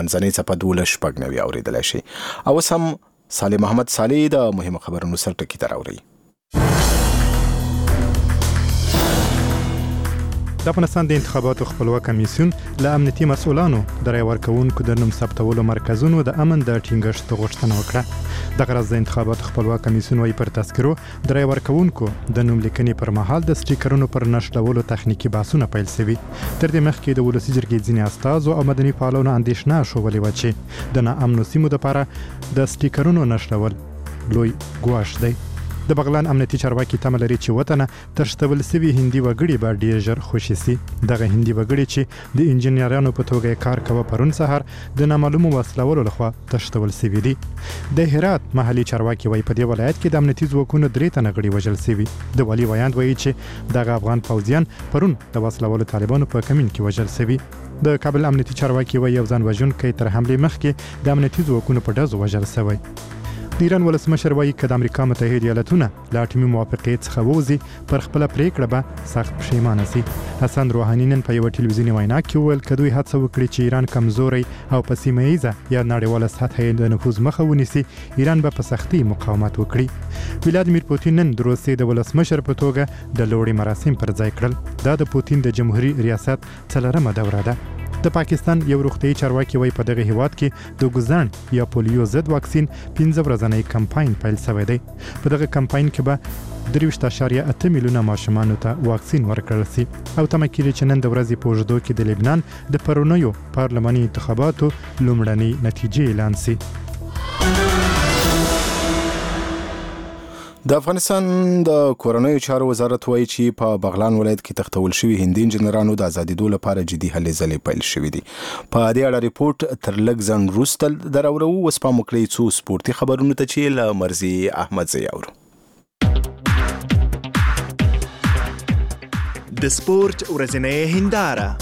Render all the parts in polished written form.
ځنې څپه 12:90 اورېدلی شي. او اوس هم صالح محمد صالح د مهمو خبرونو سر ټکي ته راوړي. د افغانستان د انتخاباتو خپلواک کمیسیون له امنیتي مسؤلانو د رای ورکوونکو د نوم ثبتولو مرکزونو د امن د ټینګښت غوښتنه وکړه. دغه ورځ د انتخاباتو خپلواک کمیسیون وايي پر تذکرو د رای ورکوونکو د نوم لیکنې پر مهال د سټیکرونو پر نښلولو تخنیکي بحثونه پیل شوي. تر دې مخکې د ولسي جرګې ځینې استازو او مدني فعالانو اندېښنه ښودلې وه چې د ناامنو سیمو دپاره د سټیکرونو نښلول لوی ګواښ دی. د بغلان امنیتي چارواکي تمه لري چې وطنه تښتول سوي هندي وګړي به ډیر ژر خوشي سي. دغه هندي وګړي چې د انجینرانو په توګه کار کوي پرون سهار د نامعلومو وسلوالو لخوا تښتول سوي دي. د هرات محلي چارواکي وايي په دې ولایت کې د امنیتي ځواکونو 3 تنه غړي وژل سوي. د والي ویاند وايي چې دغه افغان پوځیان پرون د وسلوالو طالبانو په کمین کې وژل سوي. د کابل امنیتي چارواکي وايي یو ځان وژونکی تر حملې مخکې د امنیتي ځواکونو په ډزو وژل سوی. د ایران ولسمشر وايي که د امریکا متحده ایالتونه له اټومي موافقې څخه ووځي پر خپله پریکړه به سخت پښیمانه سي. حسن روحاني نن په یوه ټلویزیوني وینا کې وویل که دوی هڅه وکړي چې ایران کمزوری او په سیمه ییزه یا نړیواله سطحه یې د نفوذ مخه ونیسي، ایران به په سختۍ مقاومت وکړي. ولادیمیر پوتین نن د روسیې د ولسمشر په توګه د لوړې مراسم پر ځای کړل. دا د پوتین د جمهوریت ریاست 4مه دوره ده. د پاکستان یو روغتیايي چارواکي وايي په دغه هیواد کې د ګوزڼ یا پولیو ضد واکسین 15 ورځنی کمپاین پیل شوی دی. په دغه کمپاین کې به 23.8 میلیونه ماشومانو ته واکسین ورکړل شي او تمه کېږي چې نن د ورځې په اوږدو کې د لبنان د پرونیو پارلماني انتخاباتو لومړنۍ نتیجې اعلان شي. د افغانستان د کورنیو چارو وزارت وایي چې په بغلان ولایت کې تښتول شوي هندي انجینرانو د ازادېدو لپاره جدي هلې ځلې پیل شوي دي. په دې اړه ریپورت تر لږ ځنډ وروسته دراوړو. اوس پام وکړئ څو سپورتي خبرونو ته چې له مرزي احمدزی اورو. د سپورت ورځنۍ هنداره.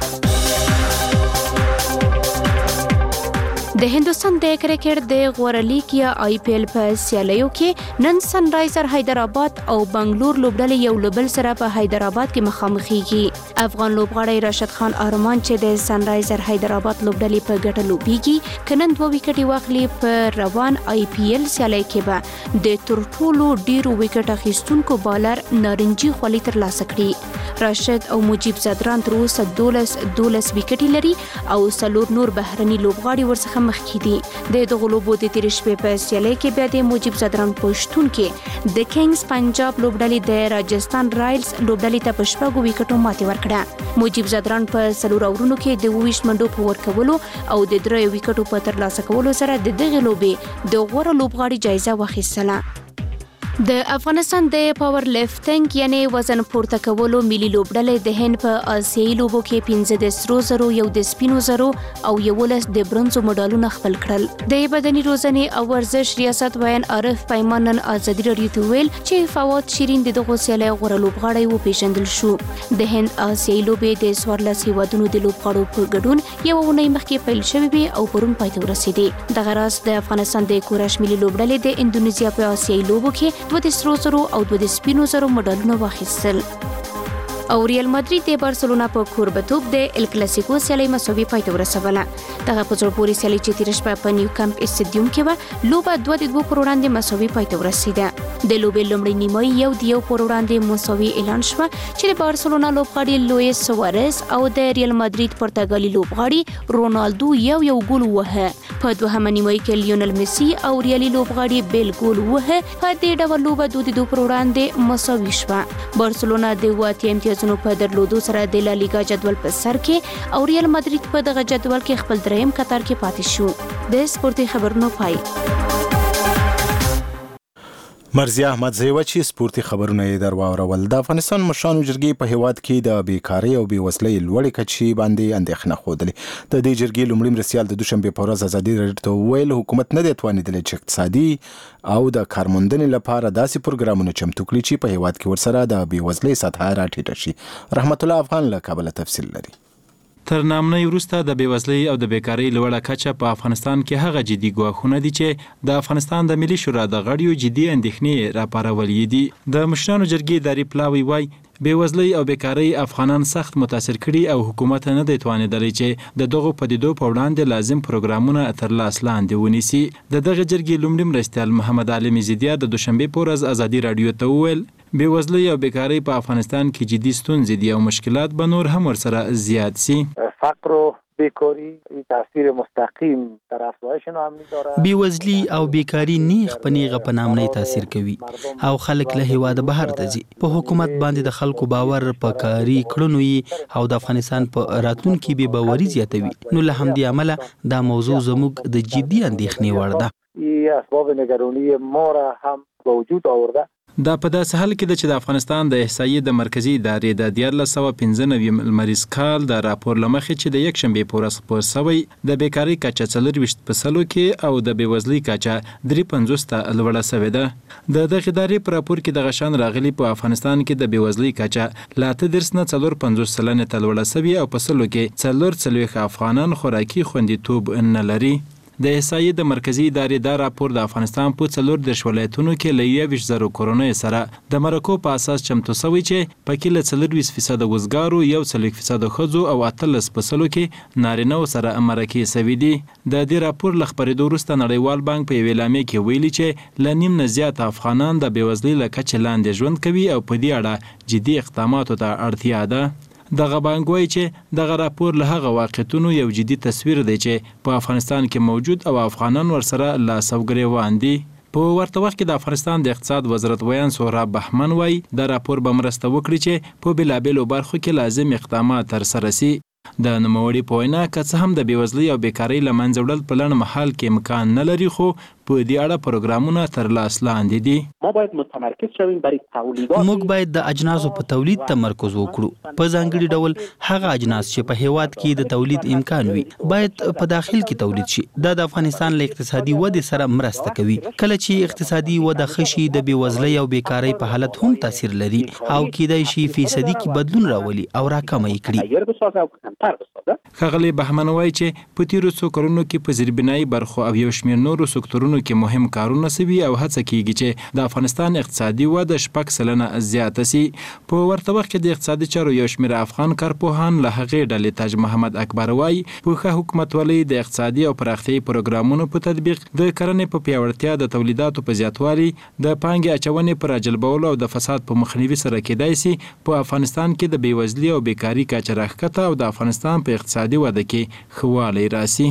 د هندوستان د کرکټ د غوره لیګ یا IPL په سیالیو کې نن سن رایزر حیدرآباد او بنگلور لوبډلې یو له بل سره په حیدرآباد کې مخامخېږي. افغان لوبغاړی راشد خان ارمان چې د سن رایزر حیدرآباد لوبډلې په ګټه لوبېږي که نن 2 ویکټې واخلي په روان IPL سیالۍ کې به د تر ټولو ډیرو ویکټ اخیستونکو بالر نارنجي خولۍ ترلاسه کړي. راشد او مجیب زدران تر اوسه 12 ویکټې لري او 4 نور بهرني لوبغاړي ورڅخه مخکې دي. د دغو لوبو د تېرې شپې په سیالۍ کې بیا د مجیب زدران په شتون کې د کینګز پنجاب لوبډلې د راجستان رایلز لوبډلې ته په 6 ویکټو ماتې ورکړه. مجیب زدران په 4 اورونو کې د 20 منډو په ورکولو او د 3 ویکټو په ترلاسه کولو سره د دغې لوبې د غوره لوبغاړي جایزه واخیستله. د افغانستان د پاور لفټینګ یعنی وزن پورته کولو ملي لوبډلې د هند په آسیایي لوبو کې 15 د سرو زرو، یو د سپینو زرو او 11 د برونزو مډالونه خپل کړل. د بدني روزنې او ورزش ریاست ویان عارف پیمان نن ازادي راډیو ته ویل چې فواد شیرین د دغو سیالۍ غوره لوبغاړی وپېژندل شو. د هند آسیایي لوبې د 14 هیوادونو د لوبغاړو په ګډون یوه اونۍ مخکې پیل شوې وې او پرون پای ته ورسېدې. دغه راز د افغانستان د کورش ملي لوبډلې د اندونیزیا په آسیایي لوبو کې 2 د سرو زرو او 2 د سپینو زرو مډالونه واخیستل. او ریال مادرید د بارسلونا په کوربتوب د ال کلاسیکو سیالۍ مساوي پای ته ورسوله. دغه په زړه پورې سیالۍ چې تېره شپه په نیو کمپ اسټیډیوم کې وه لوبه 2-2 پر وړاندې مساوي پای ته ورسېده. د لوبې لومړۍ نیمایي 1-1 پر وړاندې مساوي اعلان شوه چې د بارسلونا لوبغاړي لویس سوارز او د ریال مادرید پرتګالي لوبغاړي رونالدو یو ګول ووهه. په دوهمه نیمایي کې لیونل میسي او ریالي لوبغاړي بیل ګول ووهه. په دې ډول لوبه 2-2 پر وړاندې مساوي شوه. بارسلونا د 8 امتیازونو په درلودو سره د لا لیګا جدول په سر کې او ریال مادرید په دغه جدول کې خپل دریم قطار کې پاتې شو. د سپورتي خبرونو پای. مرزي احمدزی و چې سپورتي خبرونه یې درواورول. د افغانستان مشرانو جرګې په هیواد کې د بیکارۍ او بېوزلۍ لوړې کچې باندې اندېښنه ښودلې. د دې جرګې لومړي مرستیال د دوشنبې په ورځ ازادي راډیو ته وویل حکومت نه دی توانېدلی چې اقتصادي او د کارموندنې لپاره داسې پروګرامونه چمتو کړي چې په هیواد کې ورسره د بېوزلۍ سطحه راټیټه شي. رحمت الله افغان له کابله تفصیل لري. تر نامنۍ وروسته د بېوزلۍ او د بیکارۍ لوړه کچه په افغانستان کې هغه جدي ګواښونه دي چې د افغانستان د ملي شورا د غړیو جدي اندېښنې راپارولې دي. د مشرانو جرګې اداري پلاوی وایي بیوزلۍ او بیکارۍ افغانان سخت متاثر کړي او حکومت نه دی توانېدلی چې د دغو پدیدو په وړاندې لازم پروګرامونه تر لاس لاندې ونیسي. د دغه جرګې لومړي مرستیال محمد علي میزیدیا د دوشنبې په ورځ ازادي راډیو ته وویل بیوزلۍ او بیکارۍ په افغانستان کې جدي ستونزې دي او مشکلات به نور هم ورسره زیات سي. فقر و بیکاری تاثیر مستقیم در افزایش ناامنی داره. بیوزلی او بیکاری نیغ په نیغه په ناامنۍ تاثیر کوي او خلک له هیواده بهر ته ځي. په حکومت باندې د خلکو باور په کاري کړنو او د افغانستان په راتلونکي بې باوري زیاتوي. نو له همدې امله دا موضوع زموږ د جدي اندېښنې وړ ده. این اسباب نگرانی ما را هم به وجود آورده. دا په داسې حال کې ده چې د افغانستان د احصایې د مرکزي ادارې د 1495 لمریز کال د راپور له مخې چې د یکشنبې په ورځ خپور شوی د بیکارۍ کچه 40% کې او د بیوزلۍ کچه 53 ته لوړه شوې ده. د دغه ادارې په راپور کې د غشان راغلي په افغانستان کې د بیوزلۍ کچه لا 4.50 ته لوړه شوې او په سلو کې 4 افغانان خوراکي خوندیتوب نه لري. د احصایې د مرکزي ادارې دا راپور د افغانستان په 14 ولایتونو کې له 21,000 کورنیو سره د مرکو په اساس چمتو شوی چې پکې له 40% وزګارو 1% ښځو او 18% کې نارینه‌و سره مرکې شوي دي. د دې راپور له خپرېدو وروسته نړیوال بانک په یوې اعلامیې کې ویلي چې له نیم نه زیات افغانان د بیوزلۍ له کچې لاندې ژوند کوي او په دې اړه جدي اقداماتو ته اړتیا ده. دغه بانک وایي چې دغه راپور له هغه واقعیتونو یو جدي تصویر دی چې په افغانستان کې موجود او افغانان ورسره لاس او ګریوان دي. په ورته وخت کې د افغانستان د اقتصاد وزارت ویان سهراب بهمن وایي د راپور به مرسته وکړي چې په بېلابېلو برخو کې لازم اقدامات ترسره سي. د نوموړي په وینا که څه هم د بیوزلۍ او بیکارۍ له منځه وړل په لنډ مهال کې امکان نه لري خو په دې اړه پروګرامونه تر لاس لاندې دي. موږ باید د اجناسو په تولید تمرکز وکړو. په ځانګړي ډول هغه اجناس چې په هیواد کې د تولید امکان وي باید په داخل کې تولید شي. دا د افغانستان له اقتصادي ودې سره مرسته کوي. کله چې اقتصادي وده ښه شي د بیوزلۍ او بیکارۍ په حالت هم تاثیر لري او کېدای شي فیصدي کې بدلون راولي او راکمه یې کړي. ښاغلی بهمن وایي چې په تیرو څو کلونو کې په زیربنایي برخو او یو شمېر نورو سکتورونو کې مهم کارونه سوي او هڅه کیږي چې د افغانستان اقتصادي وده 6% زیاته سي. په ورته وخت کې د اقتصادي چارو یو شمېر افغان کارپوهان له هغې ډلې تاج محمد اکبر وایي په ښه حکومتولۍ د اقتصادي او پراختیايي پروګرامونو په تطبیق د کرنې په پیاوړتیا د تولیداتو په زیاتوالي د پانګې اچونې په راجلبولو او د فساد په مخنیوي سره کېدای سي په افغانستان کې د بیوزلۍ او بیکارۍ کچه راښکته او د افغانستان په اقتصادي وده کې ښه والی راسي.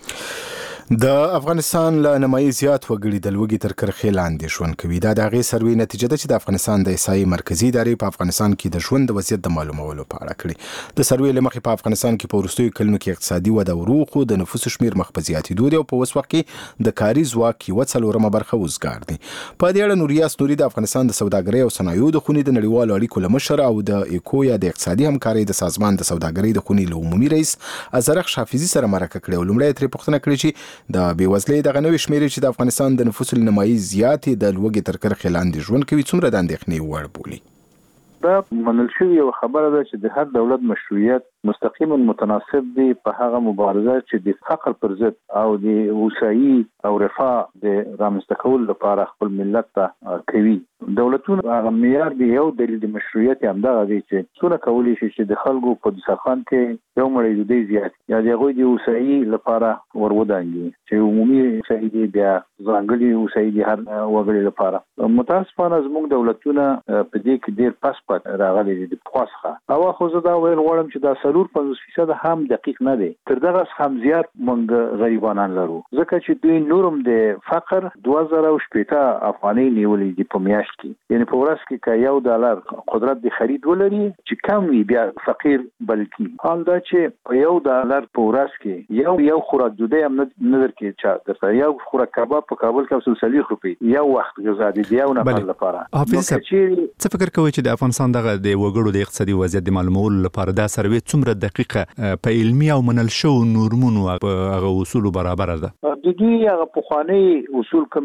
د افغانستان له نیمایي زیات وګړي د لوږې تر کرښې لاندې ژوند کوي. دا د هغې سروې نتیجه ده چې د افغانستان د احصایې مرکزي ادارې په افغانستان کې د ژوند د وضعیت د معلومولو په اړه کړي. د سروې له مخې په افغانستان کې په وروستیو کلونو کې اقتصادي وده ورو خو د نفوسو شمېر مخ په زیاتېدو دی او په اوس وخت کې د کاري ځواک 1/4 برخه وزګار دی. په دې اړه نوریاس نوري د افغانستان د سوداګرۍ او صنایعو د خونې د نړیوالو اړیکو له مشر او د ایکو یا د اقتصادي همکارۍ د سازمان د سوداګرۍ د خونې له عمومي رئیس ازرق شافیزي سره مرکه کړې او لومړی ترې پوښتنه کړې چې د بیوزلۍ دغه نوې شمېرې چې د افغانستان د نفوسو له نیمایي زیاتې د لوږې تر کرښې لاندې ژوند کوي څومره د اندېښنې وړ بولي. دا منل شوې یوه خبره ده چې د هر دولت مشروعیت مستقیما متناسب دی په هغه مبارزه چې د فقر پر ضد او د هوسایي او رفاه د رامنځته کولو لپاره خپل ملت ته کوي. دولتونه هغه معیار دی یو دلیل د مشروعیت همدغه دی چې څونه کولی شي چې د خلکو په دسترخوان کې یو مړۍ ډوډۍ زیات یا د هغوی د هوسایي لپاره ورودانګي چې عمومي هوسایي دی بیا ځانګړي هوسایي دی هر وګړي لپاره. متاسفانه زموږ دولتونه په دې کې ډېر پس پات راغلي دي د پخوا څخه. او خو زه دا ویل غواړم چې دا 50% هم دقیق نه دی. تر دغه هم زیات موږ غریبانان لرو ځکه چې دوی نورم د فقر 2018 افغانۍ نیولې دي په میاشت کې. یعنی په ورځ کې که $1 قدرت د خرید ولري چې کم وي بیا فقیر بلکی. حال دا چې $1 په ورځ کې یو خوراک ډوډۍ هم نه درکې چا درته یو خوراک کباب په کابل کې 40 روپۍ یو وخت غذا دي یو نفر لپاره. حافظ څه فکر کوي چې د افغانستان دغه د وګړو د اقتصادي وضعیت د معلومولو لپاره دا سروې څومره څومره دقیقه په علمي او منل شو نورمونو هغه اصول برابر ده؟ د دوی هغه پخوانی اصول کوم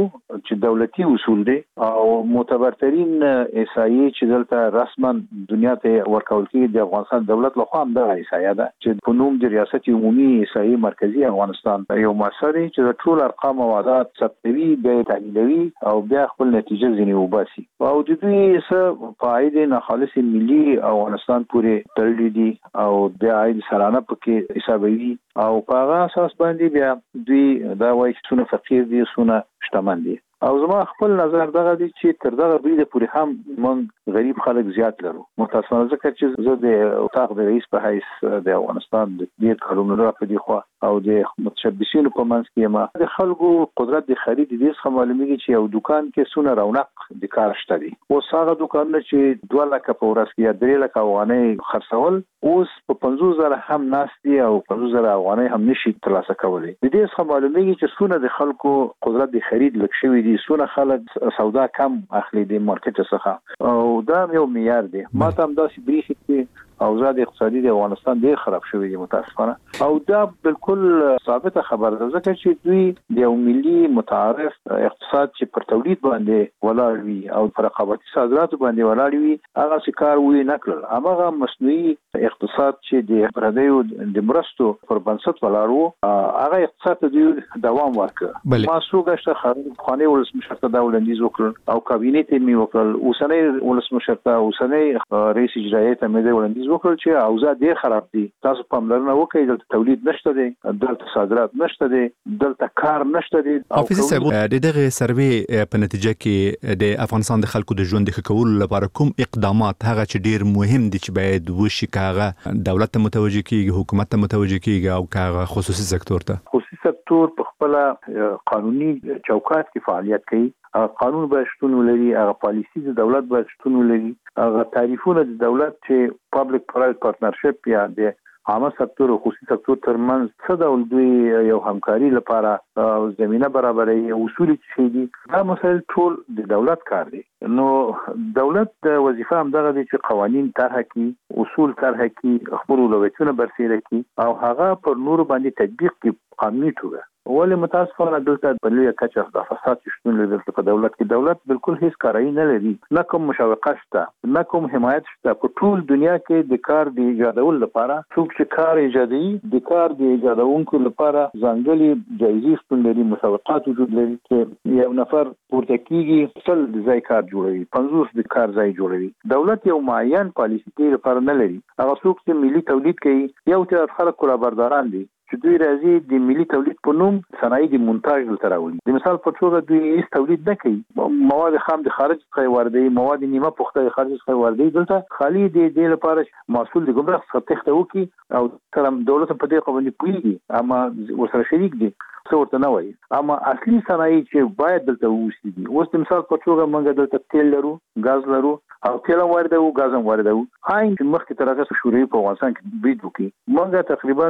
چې دولتي اصول دي او معتبرترین احصایې چې دلته رسما دنیا ته ورکول کېږي د افغانستان دولت لخوا هم د احصایه ده چې په نوم د ریاست عمومي احصایې مرکزی افغانستان یو مسری چې د ټول ارقام او عدد ثبتوي به تحلیلوي او بیا خپل نتیجه ځینې وباسي او د دوی څه فائدې ناخالص ملي افغانستان پورې تړلې دي او د عاید سرانه پکې حسابوي او په هغه اساس باندې بیا دوی دا وایي چې څونه فقیر دي څونه شتمن دي او زما خپل نظر دغه دی چې تر دغه بریده پورې هم موږ غریب خلک زیات لرو متاسفانه ځکه چې زه د اتاق د رئیس په حیث د افغانستان د دې کارونو په دی خو او د متشبثینو په منځ کې ما د خلکو قدرت د خرید دې څخه معلومیږي چې یو دکان کې څونه رونق د کار شته دي اوس هغه دکان چې 2 لک په ورځ کې یا 3 لک افغانۍ خرڅول اوس په 50000 هم ناشتي او 50000 افغانۍ هم نشي ترلاسه کولای د دې څخه معلومیږي چې څونه د خلکو قدرت د خرید لږ شوی دي څونه خلک سودا کم اخلي د مارکیټ څخه او دا یو معیار دی ما ته هم داسې بریښي چې اوضاع اقتصادي د افغانستان ډېر خراب شوی دی متاسفانه او دا بالکل ثابته خبره ده ځکه چې دوی د یو ملي متعارف اقتصاد چې پر تولید باندې ولاړ وي او پر رقابتي صادراتو باندې ولاړ وي هغه څه وی نه کړل هغه مصنوعي اقتصاد چې د پردیو د مرستو پر بنسټ ولاړ وو هغه اقتصاد دوی دوام ورکړ ما سوګشته خانه ولسمشر ته دا وړاندیز وکړ او کابینه ته می وکړل اوسنۍ ولسمشر ته اوسنۍ رئیس اجرایي ته مې وړاندیز وکړل چې اوضاع ډېر خراب دي تاسو پاملرنه وکړئ دلته تولید نشته دي دلته صادرات نشته دي دلته کار نشته دي حافظ صاحب د دغه سروې په نتیجه کې د افغانستان د خلکو د ژوند ښه کولو لپاره کوم اقدامات هغه چې ډېر مهم دي چې باید وشي کاغه دولت ته متوجه کیږي حکومت ته متوجه کیږي او کاغه خصوصي سکتور ته خصوصي سکتور په خپل قانوني چوکاټ کې فعالیت کوي قانون به شتون ولري هغه پالیسي د دولت به شتون ولري هغه تعریفونه د دولت چې پابلیک پرایویت پارتنرشپ یا د عامه سکتور او خصوصي سکتور ترمنځ څه ډول دوی یو همکاري لپاره زمينه برابرې اصول چې دي دا مسایل ټول د دولت کار دی نو دولت د وظیفه هم دغه دي چې قوانين طرح کړي اصول طرح کړي خپل اولویتونه برسېره کړي او هغه پر نور باندې تطبیق کړي قانوني توګه ولې متاسفانه دلته بلې کچه د فساد شتون لري په دولت کې دولت بالکل هیڅ کارای نه لري نه کوم مشوقه شته نه کوم حمایت شته په ټول دنیا کې د کار د ایجادولو لپاره څوک چې کار ایجادي د کار د ایجادونکو لپاره ځانګړي جایزې شتون لري مسابقات وجود لري چې یو نفر پورته کیږي څل د ځای کار جوړوي 50 د کار ځای جوړوي دولت یو معین پالیسي کې لپاره نه لري هغه څوک چې ملي تولید کوي یو تر خلک کولابرداران دي چې دوی راځي د ملي تولید په نوم صنایع د مونتاژ لپاره راوړي د مثال په توګه دوی هیڅ تولید نه کوي مواد خام د خارج څخه واردوي مواد نیمه پخته د خارج څخه واردوي دلته خالي د لپاره محصول د ګمرک څخه تخته وکي او ترم دولت په دې قوانين پوي اما ورسره شریک دي څه ورته نه وایي اما اصلي صنایع چې باید دلته ووسي دي اوس د مثال په توګه موږ دلته تیل لرو غاز لرو او تیل واردو غاز واردو هاین چې مخکې تر هغه شوري په افغانستان کې برید وکي موږ تقریبا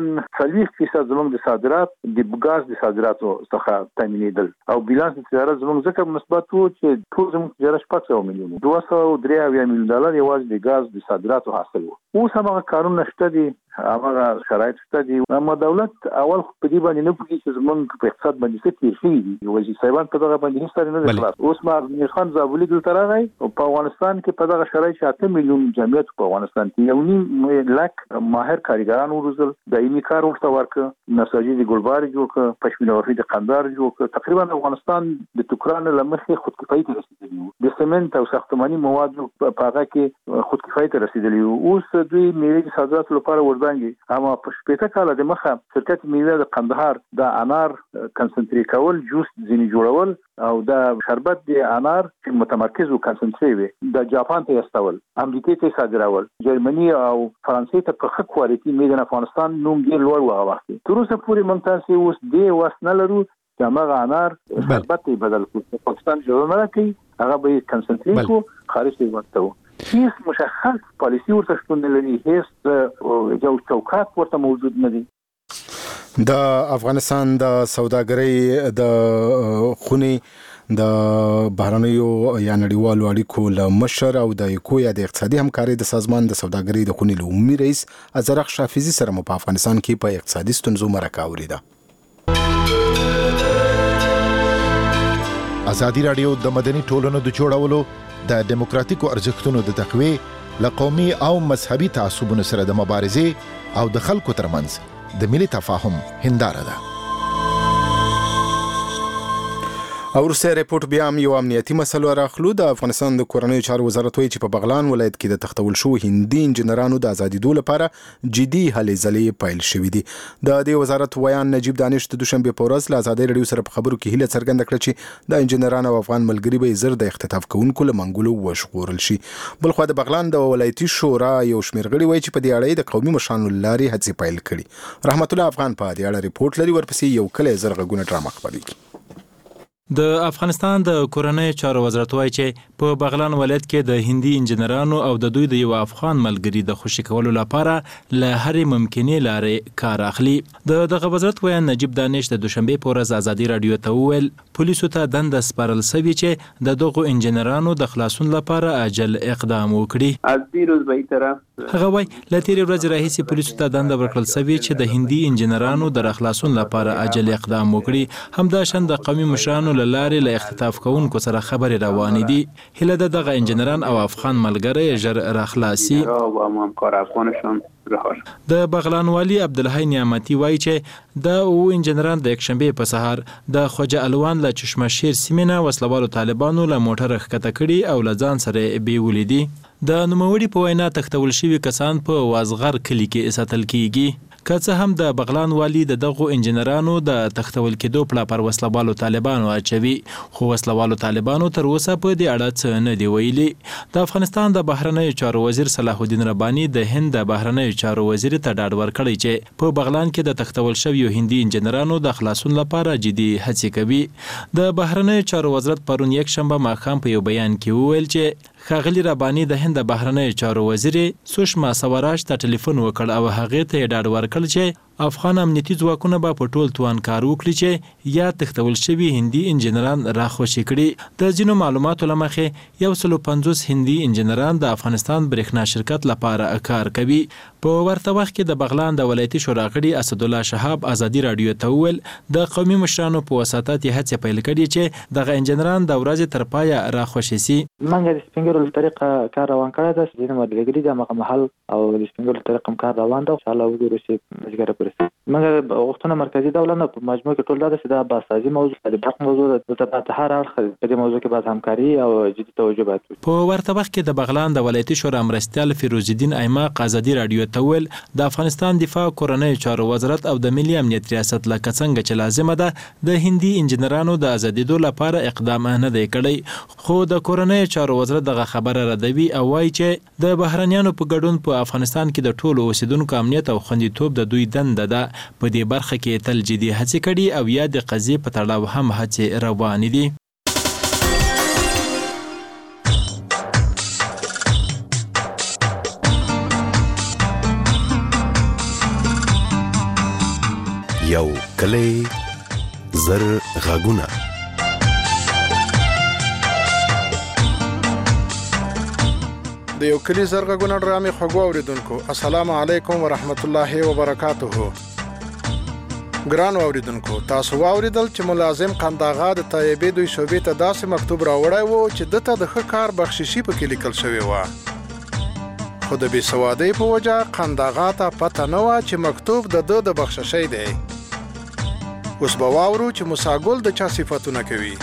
40% زموږ د صادرات د غاز د صادراتو څخه تامینېدل او بیلانس د تجارت زموږ ځکه مثبت وو چې ټول زموږ تجارت 500 میلیون $203 میلیون یوازې د غاز د صادراتو حاصل وو اوس هغه قانون نشته دي هغه شرایط شته دي اما دولت اول په دې باندې نه پوهیږي چې زموږ په اقتصاد باندې څه تیر شي دي وایي صاحبان په دغه باندې هیڅ نه خلاص اوس ما خان زابلی دلته راغی او په افغانستان کې په دغه شرایط 8 میلیون جمعیت په افغانستان کې 1.5 لک ماهر کارګران وروزل دایمي کار ورته ورکړ نساجي د ګلبار جوړ کړ پښمینه ورفي د قندار جوړ کړ تقریبا افغانستان د ټوکران لمخې خودکفایي ته رسیدلی د سمنټ او ساختماني مواد په هغه کې خودکفایي ته رسیدلی اوس دوی میوې صادرات لپاره وربانګي اما په شپږ کاله د مخه شرکت میوه د قندهار د انار کنسنټری کول جوس ځینی جوړول او د شربت د انار چې متمرکز او کنسنټری وي د جاپان ته استول امریکا ته صادرول جرمني او فرانسې ته په ښه کوالټي میوه د افغانستان نوم ډیر لوړ و هغه تر اوسه پورې ممتاز اوس دی واسنه لرو چې هغه انار شربت بدل کړو پاکستان جوړ نه کوي هغه به کنسنټری کو خارج ته ورته هیڅ مشخص پالیسی ورته شتون نه لري هیڅ یو چوکاټ ورته موجود نه دی د افغانستان د سوداګرۍ د خونی د بهرنیو یا نړیوالو اړیکو له مشر او د ایکو یا د اقتصادي همکارۍ د سازمان د سوداګرۍ د خونې له عمومي رئیس ازرق شافیزي سره مو په افغانستان کې په اقتصادي ستونزو مرکه اوریده. ازادي راډیو د مدني ټولنو د جوړولو د دیموکراتیکو ارزښتونو د تقویې له قومي او مذهبي تعصبونو سره د مبارزې او د خلکو ترمنځ د ملي تفاهم هنداره ده. او ورسته ریپورت بیا هم یو امنیتي مسله راخلو. د افغانستان د کورنیو چارو وزارت وایي چې په بغلان ولایت کې د تختول شو هندي انجنیرانو د ازادیدو لپاره جدي هلې ځلې پیل شوې دي. د دې وزارت ویان نجیب دانش د دوشنبه په ورځ له ازادي راډیو سره په خبرو کې هیله څرګنده کړه چې د انجنیرانو او افغان ملګري به زر د اختطاف کوونکو له منګولو وشغورل شي. بلخو د بغلان د ولایتي شورا یو شمېر غړي وایي چې په دې اړه د قومي مشرانو لارې هڅې پیل کړي. رحمت الله افغان په دې اړه ریپورت لري. ورپسې یو کله زرغونه ډرامه خبرېږي. د افغانستان د کورنۍ چارو وزارت وایي چې په بغلان ولایت کې د هندي انجنیرانو او د دوی د یو افغان ملګري د خوشي کولو لپاره له هرې ممکنې لارې کار اخلي. دغه وزارت ویان نجیب دانش د دوشنبه په ورځ ازادي راډیو ته وویل پولیسو ته دنده سپارل شوې چې د دغو انجنیرانو د خلاصون لپاره عاجل اقدام وکړي. از دیروز به این طرف هغه وایي له تیرې ورځې راهیسې پولیسو ته دنده ورکړل شوې چې د هندي انجنیرانو د خلاصون لپاره عاجل اقدام وکړي. همداشان د قومي مشرانو له لارې له اختطاف کوونکو سره خبرې روانې دي. هیله ده دغه انجنیران او افغان ملګری ژر راخلاصي. د بغلان والی عبدالحی نعمتي وایي چې د او انجنیران د یکشنبه په سهار د خوجه الوان له چشمه شیر سیمینه وسلوالو طالبانو له موټر ښکته کړي او له ځان سره بیولې دي. د نوموړي په وینا تختول شوي کسان په وازغر کلي کې ساتل کیږي. که څه هم د بغلان والی د دغو انجنیرانو د تختول کېدو پړه پر وسلوالو طالبانو اچوي، خو وسلوالو طالبانو تر اوسه په دې اړه څه نه دی ویلي. د افغانستان د بهرنیو چارو وزیر صلاح الدین رباني د هند د بهرنیو چارو وزیر ته ډاډ ورکړی چې په بغلان کې د تختول شویو هندي انجنیرانو د خلاصون لپاره جدي هڅې کوي. د بهرنیو چارو وزارت پرون یکشنبه ماښام په یو بیان کې وویل چې ښاغلي رباني د هند د بهرنیو چارو وزیر سوشما سوراج ته ټلیفون وکړ او هغې ته یې ډاډ ورکړ چې افغان امنیتي ځواکونه به په ټول توان کار وکړي چې یا تختول شوي هندي انجنیران راخوشي کړي. د ځینو معلوماتو له مخې 150 هندي انجنیران د افغانستان برېښنا شرکت لپاره کار کوي. په ورته وخت کې د بغلان د ولایتي شورا غړي اسدالله شهاب ازادي راډیو ته وویل د قومي مشرانو په وساطت یې هڅې پیل کړي چې دغه انجنیران د ورځې تر پایه راخوشي سي. منګه د سپینګرو طریقه کار روان کړی ده، ځینې مدلګري د مخه محل او د سپینګرو طریقه کار روان ده. ان شاء الله وګورو چې مجګره منګه وختونه مرکزی دولت په مجموع کې ټول دا چې دا باسازي موضوع د برق موضوع د تبعات هر اړخ په دې موضوع کې باید همکاري او جدي توجه باید. په ورته وخت کې د بغلان د ولایتي شورا مرستیال فیروز الدین ایماق ازادي راډیو ته ویل د افغانستان دفاع کورنۍ چارو وزارت او د ملي امنیت ریاست لکه څنګه چې لازمه ده د هندي انجنیرانو د ازادیدو لپاره اقدام نه دی کړی، خو د کورنۍ چارو وزارت دغه خبره ردوي او وایي چې د بهرنیانو په ګډون په افغانستان کې د ټولو اوسیدونکو امنیت او خوندیتوب د دوی دنده ده. په دې برخه کې تل جدي هڅې کړي او یا د قضیې په تړاو هم هڅې روانې دي. یو کلی زر غږونه د یو کلی زر غږونه ډرامې خوږو اوریدونکو السلام علیکم ورحمت الله وبرکاته. ګران اوریدونکو تاسو واوریدل چې ملازم قنداغا د طیبې دوی شوبې ته داسې مکتوب راوړی وو چې دته د ښه کار بخششي پکې لیکل شوی و، خو د بې سوادۍ په وجه قنداغا ته پته نه وه چې مکتوب د ده د بخششۍ دی. اوس به واورو چې موساګل د چا صفتونه کوي.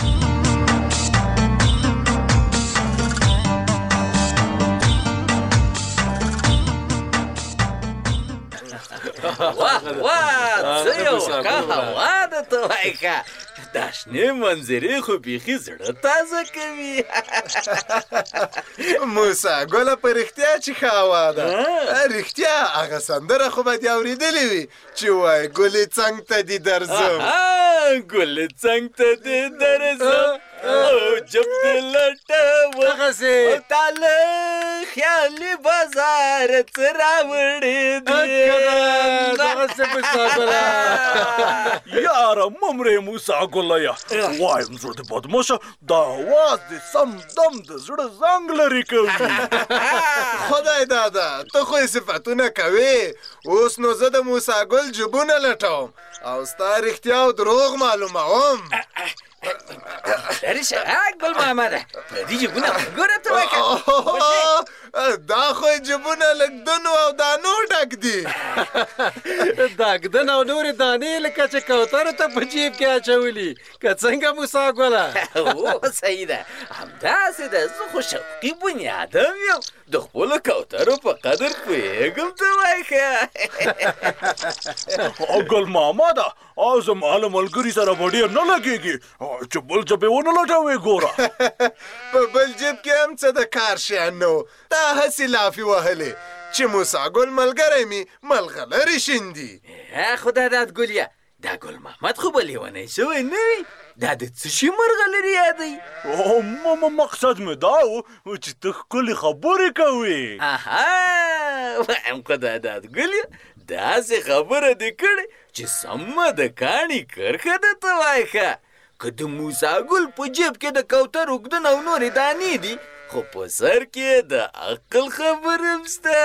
څه یو ښه هوا ده ته وایې ښه، دا شنې منظرې خو بیخي زړه تازه کوي. موسی ګله په رښتیا چې ښه هوا ده، رښتیا هغه سندره خو به دې اورېدلې وي چې وایي ګلې څنګ ته دې درځم، ګلې څنګ ته دې درځم او جب دې لټوم هغسې تاله خیالي بازار څه راوړې دي دغسې موساګله یاره ممرې موساګله یا وایم زړه دې بدماشه دا اواز دې سم دم د زړه زنګ لرې کوي خدای دادا ته خو یې صفتونه کوې اوس نو زه د موساګل جبونه لټوم او ستا رښتیا او دروغ معلوموم لرې شه ګل محمده پردي جبونه ګوره ته وایه دا خو یې جبونه لږ دنو او دانو ډک دي داګدن او نورې دانې لکه چې کوترو ته په جیب کې اچولي که څنګه موساګله او صحیح ده همداسې ده زه خو شوقي بنیادم یم د خپلو کوترو په قدر پوهېږم ته وایه ګل محمده زما له ملګري سره به ډېر نه لګېږي چې بل ځای به ونه لټوې ګوره په بل جیب کې هم څه د کار شیان نه و تا هسې لافې وهلې چې موساګل ملګری مې ملغلرې شیندي خدا داد ګلیا دا ګل محمد خو به لیونی شوی نه وي دا د څه شي مرغلرې یادوي مقصد مې دا و چې ته ښکلې خبرې کوې وایم خدا داد ګلیا داسې خبره دې کړې چې سمه د کاڼي کرښه ده ته وایه که د موساګل په جیب کې د کوتر اوږدن او نورې دانې دي خو په سر کې د عقل خبره هم شته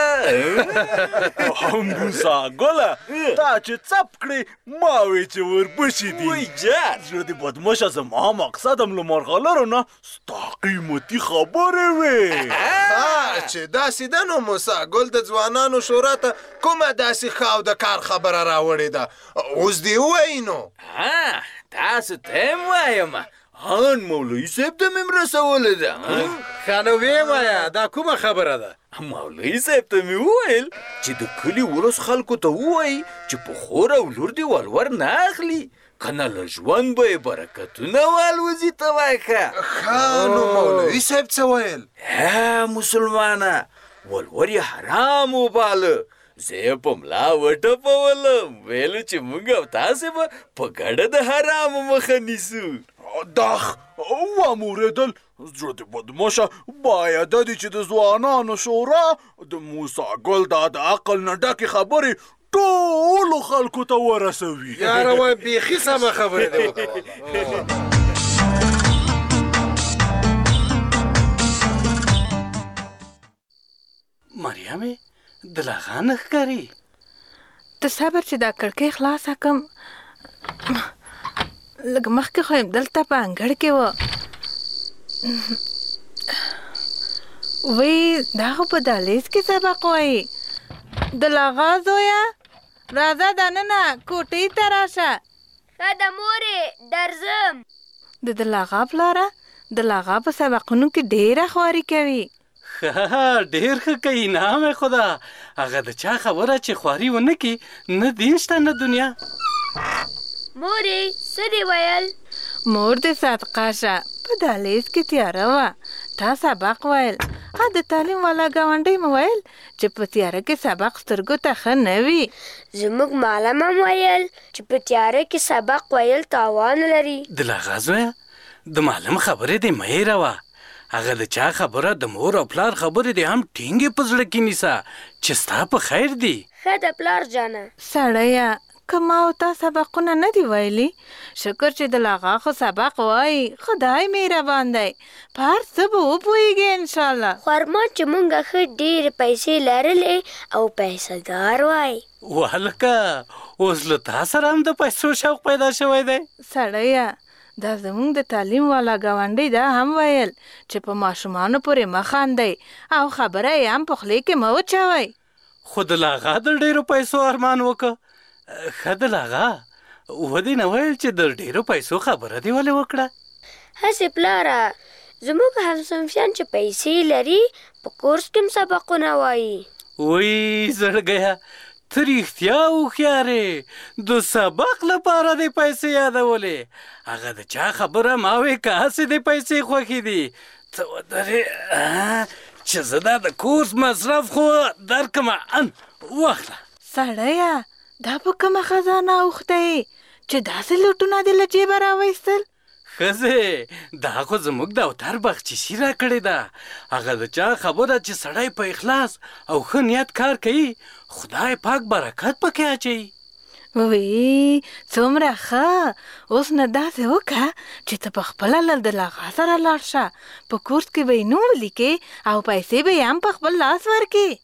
موساګله تا چې څپ کړې ما وې چې وربشي دي زړه دې بدمشه زما مقصد هم له مرغلرو نه ستا قیمتي خبرې وې چې داسې ده نو موساګل د ځوانانو شورا ته کومه داسې ښه او د کار خبره راوړې ده اوس دې ووایي نو تاسو ته هم وایم ان مولوي صاحب ته مې رسولې ده ښه نو ویې وایه دا کومه خبره ده مولوي صاحب ته مې وویل چې د کلي ولس خلکو ته ووایي چې په خور او لور دې ولور نه اخلي که نه له ژوند به یې برکتونه والوځي ته وایه ښه نو مولوي صاحب څه ویل مسلمانه ولور یې حرام وباله زه یې په ملا وټپولم ویلو چې موږ او تاسې به په ګډه د حرامو مخه نیسو داخ وامورېدل زړه دې بدماشه باید دي چې د ځوانانو شورا د موساګل دا د عقل نه ډکې خبرې ټولو خلکو ته ورسوي یاره وایي بیخي سمه خبرې دی مریمې د لاغا نه ښکاري ته صبر چې دا کړکۍ خلاصه کړم لږ مخکې خو یم دلته په انګړ کې وه وی دا خو په دهلیز کې سبق وایي د لاغا زویه راځه دننه کوټې ته راشه ښه ده مورې درځم د لاغا پلاره د لاغا په سبقونو کې ډېره خواري کوي ډېر ښه کوي نام خدا هغه د چا خبره چې خواري ونه کړي نه دین شته نه دنیا مورې څه دې ویل مور دې صدقه شه په دهلیز کې تیاره وه تا سبق ویل د تعلیم والا ګاونډۍ مو ویل چې په تیاره کې سبق سترګو ته ښه نه وي زموږ معلم هم ویل چې په تیاره کې سبق ویل تاوان لري د لاغا زویه د معلم خبرې دې مه هېروه هغه د چا خبره د مور او پلار خبرې دې هم ټینګې په زړه کې نیسه چې ستا په خیر دي ښه د پلار جانه سړیه که ما او تا سبقونه نه دي ویلي شکر چې د لاغا خو سبق وایي خدای مهربان دی په هر څه به وپوهېږي انشاءالله خورما چې مونږ ښه ډېرې پیسې لرلې او پیسهدار وای والکه اوس له تا سره هم د پیسو شوق پیدا شوی دی سړیه دا زموږ د تعلیم والا ګاونډۍ دا هم ویل چې په ماشومانو پورې مه خاندئ او خبره یې هم په خولې کې مه وچوئ خو د لاغا د ډېرو پیسو ارمان وکړه ښه د لاغا ودې نه ویل چې د ډېرو پیسو خبره دې ولې وکړه هسې پلاره زموږ همصنفیان چې پیسې لري په کورس کې هم سبقونه وایي وی زړګیه ته رښتیا هوښیارې د سبق لپاره دې پیسې یادولې هغه د چا خبره ما وې که هسې دې پیسې خوښې دي ته ودرې چې زه دا د کورس مصرف خو درکمه واخله سړیه دا په کومه خزانه اوښته یې چې داسې لوټونه دې له جیبه راویستل ښځې دا خو زموږ د اوتر بخچیشي را کړې ده. هغه د چا خبره چې سړی په اخلاص او ښه نیت کار کوي خدای پاک برکت پکې اچوي. وی څومره ښه. اوس نه داسې وکړه چې ته په خپله له د لغا سره لاړ شه. په کورس کې به یې نوم ولیکې او پیسې به یې هم په خپل لاس ورکې.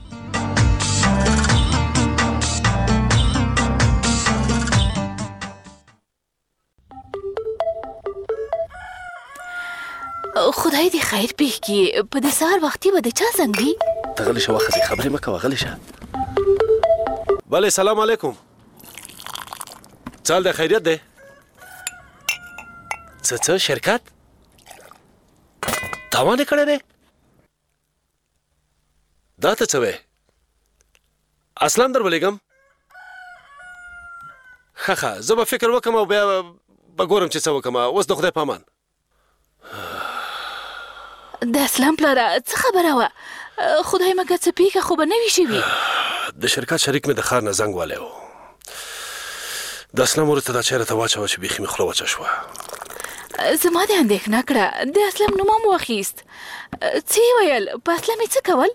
خدای دې خیر پېښ کړي. په دې سهار وختي به د چا زنګ وي؟ ته غلی شه وخځې خبرې مه کوه غلی شه. بلې سلام علیکم. څه حال دی خیریت دی؟ څه شرکت تاوان یې کړی دی؟ دا ته څه وی؟ اصلا در ولېږم. ښه زه به فکر وکړم او بیا به ګورم چې څه وکړم. اوس د خدای په امان. د اسلام پلاره څه خبره وه؟ خدای مګر څه پیښه خو به نه وي شوي؟ د شرکت شریک مې د ښار نه زنګ والی و. د اسلام ورته دا چیرې ته واچوه چې بیخي مې خوله وچه شوه. زما دې اندېښنه کړه. د اسلام نوم هم واخیست. څه یې ویل؟ په اسلام یې څه کول؟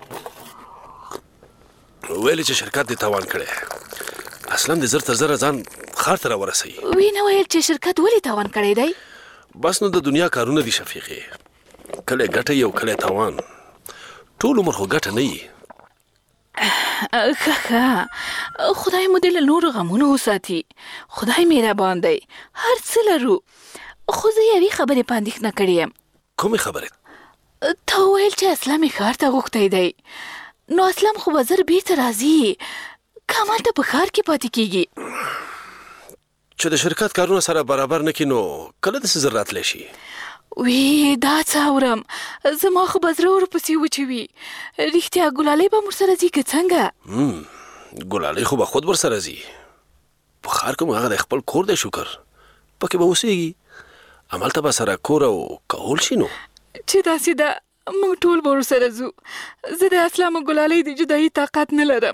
ویلې چې شرکت دې تاوان کړی. اسلام دې زر تر زره ځان ښار ته راورسوي. وی نه ویل چې شرکت ولې تاوان کړی دی؟ بس نو د دنیا کارونه دي شفیقې. کله ګټه یو کله تاوان. ټول عمر خو ګټه نه وي. ښه خدای مو دې له نورو غمونو وساتي. خدای مهربان دی. هر څه لرو. خو زه یوې خبرې په اندېښنه کړې یم. کومې خبرې؟ تا وویل چې اسلام یې ښار ته غوښتی دی. نو اسلام خو به زر بیرته راځي که همالته په ښار کې پاتې کېږي. چې د شرکت کارونه سره برابر نه کړي نو کله داسې زر راتلی شي؟ وی دا څه اورم. زما خو به زړه ورپسې وچوي. رښتیا ګلالۍ به مور سره ځي که څنګه؟ ګلالۍ خو به خود ورسره ځي. په ښار کې مو هغه د خپل کور دی شکر. پکې به اوسېږي. همالته به سره کور او کهول شي نو. چې داسې ده موږ ټول به ورسره ځو. زه د اسلام او ګلالۍ د جدایي طاقت نه لرم.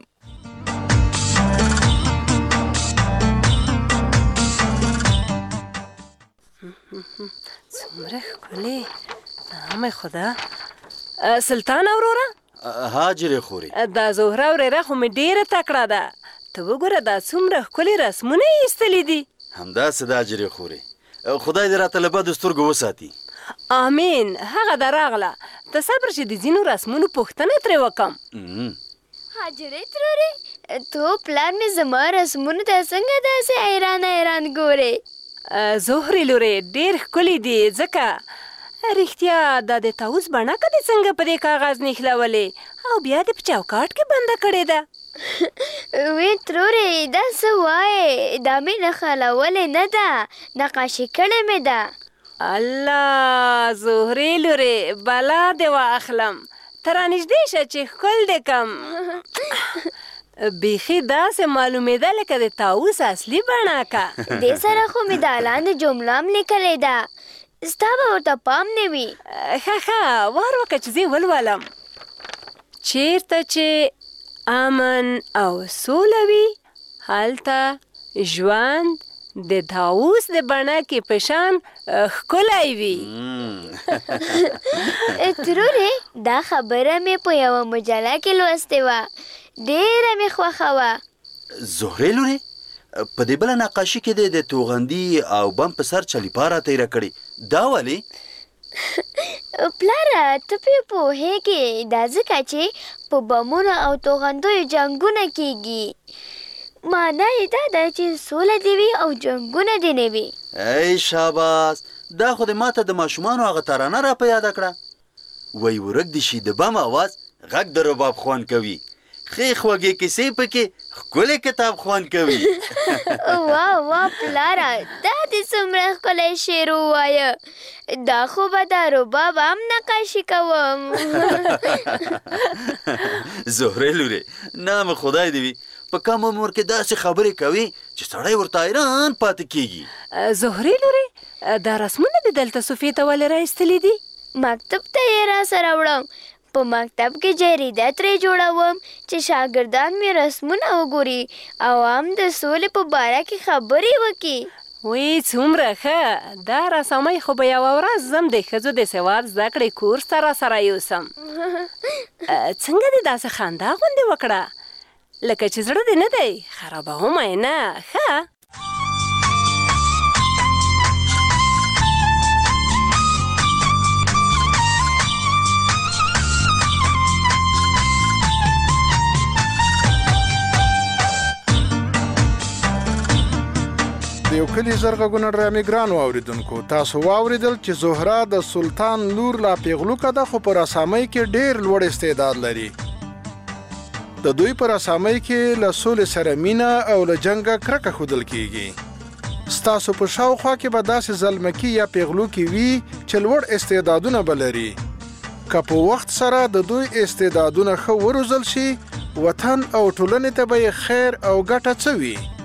څومره ښکلې. نام خدا. سلطان اوروره؟ هاجرې خوري. دا زهره ورېره خو مې ډېره تکړه ده. ته وګوره دا څومره ښکلې رسمونه یې ایستلي دي. همداسې ده هاجرې خوري. خدای دې راته له بدو سترګو وساتي. آمین. هغه ده راغله. ته صبر چې د ځینو رسمونو پوښتنه ترې وکړم. حاجرې ترورې تو پلار مې زما رسمونو ته څنګه داسې حیران ګورې؟ زهرې لورې ډېر ښکلي دي. ځکه رښتیا دا د طاووس بڼکه دې څنګه په دې کاغذ نښلولې او بیا دې په چوکاټ کې بنده کړې ده؟ وی ترورې دا څه وایې؟ دا مې نښلولې نه ده، نقاشي کړې مې ده. الله زهرې لورې بلا دې واخلم. ته رانږدې شه چې ښکل دې کم. بیخي داسې معلومېده لکه د طاووس اصلي بڼکه. دې سره خو مې د لاندې جمله هم لیکلې ده. ستا به ورته پام نه وي. ښه وار وکړه چې زه ولولم. چیرته چې امن او سوله وي هلته ژوند د طاووس د بڼکې په شان ښکلی وي. ترورې دا خبره مې په یوه مجله کې لوستې وه. ډېره مې خوښه وه. زهرې لورې په دې بله نقاشي کې د توغندي او بم په سر چلیپاره تیره کړې. دا ولې؟ پلاره ته پرې پوهېږې دا ځکه چې په بمونو او توغندیو جنګونه کېږي. معنا یې دا ده چې سوله دې وي او جنګونه دې نه وي. ای شاباس. دا خو دې ماته د ماشومانو هغه ترانه را په یاده کړه. وی ورک دې شي د بم اواز غږ د رباب خوند کوي. ښې خوږې کیسې پکې ښکلی کتاب خوند کوي. واه پلاره دا دې څومره ښکلی شعر ووایه. دا خو به د رباب هم نقاشي کوم. زهرې لورې نام خدای دې وي په کم عمر کې داسې خبرې کوي چې سړی ورته حیران پاتې کېږي. زهرې لورې دا رسمونه دې دلته صوفې ته ولې راایستلي دي؟ مکتب ته یې راسره وړم. په مکتب کې جریده ترې جوړوم چې شاګردان مې رسمونه وګوري او هم د سولې په باره کې خبرې وکړي. وی څومره ښه دا رسامۍ خو به یوه ورځ زم د ښځو د سواد زده کړې کورس ته راسره یوسم څنګه دې داسې خندا غوندې وکړه لکه چې زړه دې نه دی خرابوم یې نه ښه د یو کلي زرغږونه ډرامې ګرانو اوریدونکو تاسو واوریدل چې زهره د سلطان لور لا پیغلوکه ده خو په رسامۍ کې ډېر لوړ استعداد لري د دوی په رسامۍ کې له سولې سره مینه او له جنګه کرکه ښودل کیږي ستاسو په شاوخوا کې به داسې زلمکي یا پیغلوکې وي چې لوړ استعدادونه به لري که په وخت سره د دوی استعدادونه ښه وروزل شي وطن او ټولنې ته به یې خیر او ګټه څه وي